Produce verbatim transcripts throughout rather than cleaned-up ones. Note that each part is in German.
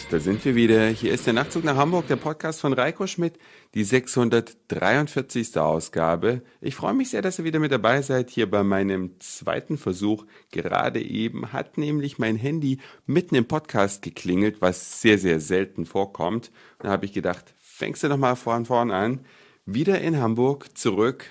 Da sind wir wieder. Hier ist der Nachtzug nach Hamburg, der Podcast von Reiko Schmidt, die sechshundertdreiundvierzigste Ausgabe. Ich freue mich sehr, dass ihr wieder mit dabei seid, hier bei meinem zweiten Versuch. Gerade eben hat nämlich mein Handy mitten im Podcast geklingelt, was sehr, sehr selten vorkommt. Und da habe ich gedacht, fängst du doch mal von vorn an. Wieder in Hamburg, zurück.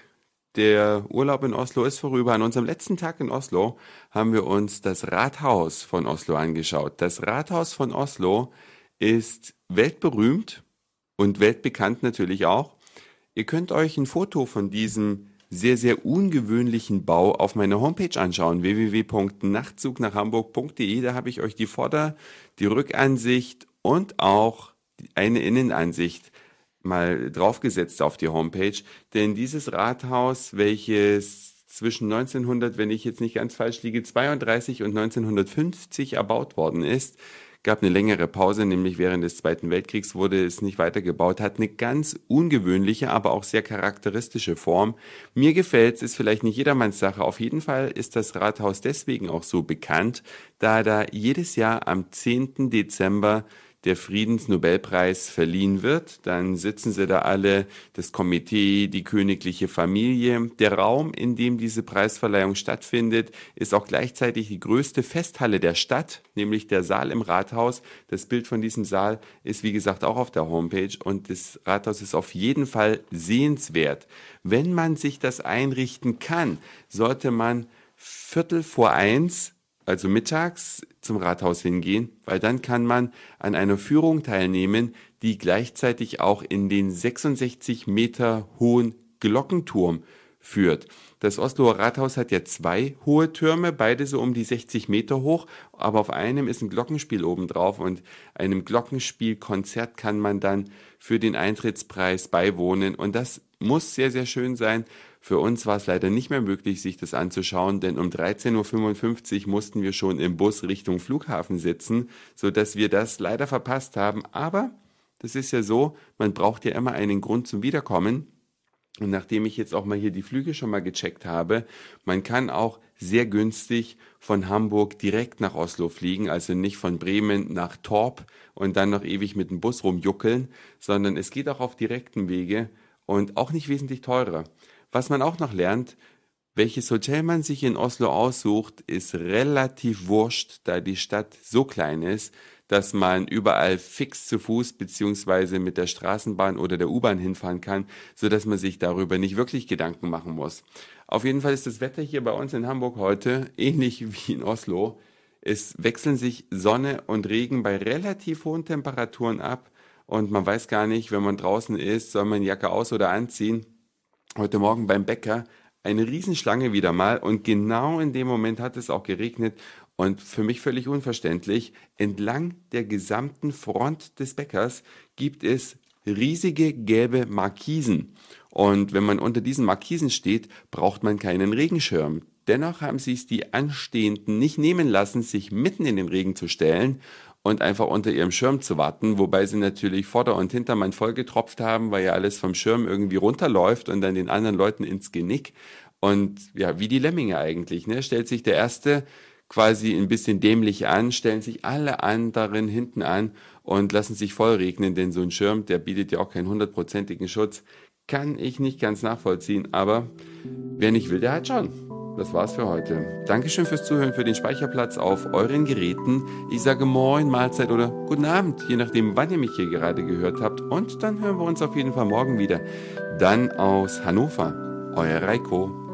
Der Urlaub in Oslo ist vorüber. An unserem letzten Tag in Oslo haben wir uns das Rathaus von Oslo angeschaut. Das Rathaus von Oslo ist weltberühmt und weltbekannt natürlich auch. Ihr könnt euch ein Foto von diesem sehr, sehr ungewöhnlichen Bau auf meiner Homepage anschauen, w w w punkt nachtzug nach hamburg punkt de. Da habe ich euch die Vorder-, die Rückansicht und auch eine Innenansicht mal draufgesetzt auf die Homepage, denn dieses Rathaus, welches zwischen neunzehnhundert, wenn ich jetzt nicht ganz falsch liege, zweiunddreißig und neunzehnhundertfünfzig erbaut worden ist, gab eine längere Pause, nämlich während des Zweiten Weltkriegs wurde es nicht weitergebaut, hat eine ganz ungewöhnliche, aber auch sehr charakteristische Form. Mir gefällt es, ist vielleicht nicht jedermanns Sache. Auf jeden Fall ist das Rathaus deswegen auch so bekannt, da da jedes Jahr am zehnten Dezember der Friedensnobelpreis verliehen wird. Dann sitzen sie da alle, das Komitee, die königliche Familie. Der Raum, in dem diese Preisverleihung stattfindet, ist auch gleichzeitig die größte Festhalle der Stadt, nämlich der Saal im Rathaus. Das Bild von diesem Saal ist, wie gesagt, auch auf der Homepage und das Rathaus ist auf jeden Fall sehenswert. Wenn man sich das einrichten kann, sollte man Viertel vor eins also mittags zum Rathaus hingehen, weil dann kann man an einer Führung teilnehmen, die gleichzeitig auch in den sechsundsechzig Meter hohen Glockenturm führt. Das Osloer Rathaus hat ja zwei hohe Türme, beide so um die sechzig Meter hoch, aber auf einem ist ein Glockenspiel obendrauf und einem Glockenspielkonzert kann man dann für den Eintrittspreis beiwohnen und das muss sehr, sehr schön sein. Für uns war es leider nicht mehr möglich, sich das anzuschauen, denn um dreizehn Uhr fünfundfünfzig mussten wir schon im Bus Richtung Flughafen sitzen, sodass wir das leider verpasst haben. Aber das ist ja so, man braucht ja immer einen Grund zum Wiederkommen. Und nachdem ich jetzt auch mal hier die Flüge schon mal gecheckt habe, man kann auch sehr günstig von Hamburg direkt nach Oslo fliegen, also nicht von Bremen nach Torp und dann noch ewig mit dem Bus rumjuckeln, sondern es geht auch auf direkten Wege und auch nicht wesentlich teurer. Was man auch noch lernt, welches Hotel man sich in Oslo aussucht, ist relativ wurscht, da die Stadt so klein ist, dass man überall fix zu Fuß beziehungsweise mit der Straßenbahn oder der U-Bahn hinfahren kann, sodass man sich darüber nicht wirklich Gedanken machen muss. Auf jeden Fall ist das Wetter hier bei uns in Hamburg heute ähnlich wie in Oslo. Es wechseln sich Sonne und Regen bei relativ hohen Temperaturen ab und man weiß gar nicht, wenn man draußen ist, soll man Jacke aus- oder anziehen. Heute Morgen beim Bäcker eine Riesenschlange wieder mal und genau in dem Moment hat es auch geregnet und für mich völlig unverständlich, entlang der gesamten Front des Bäckers gibt es riesige gelbe Markisen und wenn man unter diesen Markisen steht, braucht man keinen Regenschirm. Dennoch haben sich die Anstehenden nicht nehmen lassen, sich mitten in den Regen zu stellen und einfach unter ihrem Schirm zu warten, wobei sie natürlich Vorder- und Hintermann vollgetropft haben, weil ja alles vom Schirm irgendwie runterläuft und dann den anderen Leuten ins Genick. Und ja, wie die Lemminge eigentlich, ne? Stellt sich der Erste quasi ein bisschen dämlich an, stellen sich alle anderen hinten an und lassen sich voll regnen, denn so ein Schirm, der bietet ja auch keinen hundertprozentigen Schutz. Kann ich nicht ganz nachvollziehen, aber wer nicht will, der hat schon. Das war's für heute. Dankeschön fürs Zuhören, für den Speicherplatz auf euren Geräten. Ich sage Moin, Mahlzeit oder Guten Abend, je nachdem, wann ihr mich hier gerade gehört habt. Und dann hören wir uns auf jeden Fall morgen wieder. Dann aus Hannover. Euer Reiko.